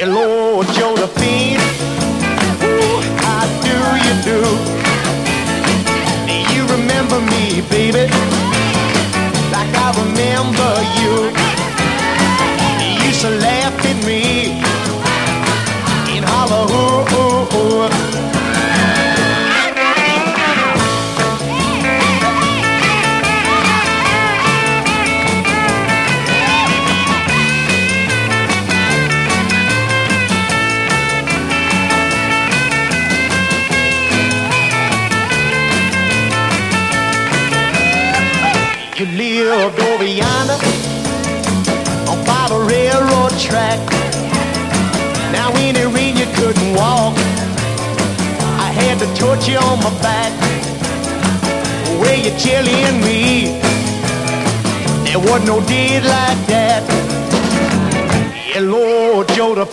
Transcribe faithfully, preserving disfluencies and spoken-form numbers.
Hello, Josephine. Ooh, how do you do? You remember me, baby, like I remember you. You used to laugh at me and holler, ooh, ooh, ooh. You lived over yonder on by the railroad track. Now in the rain you couldn't walk, I had to touch you on my back. Where you chilling me, there wasn't no day like that. Hello, Joe the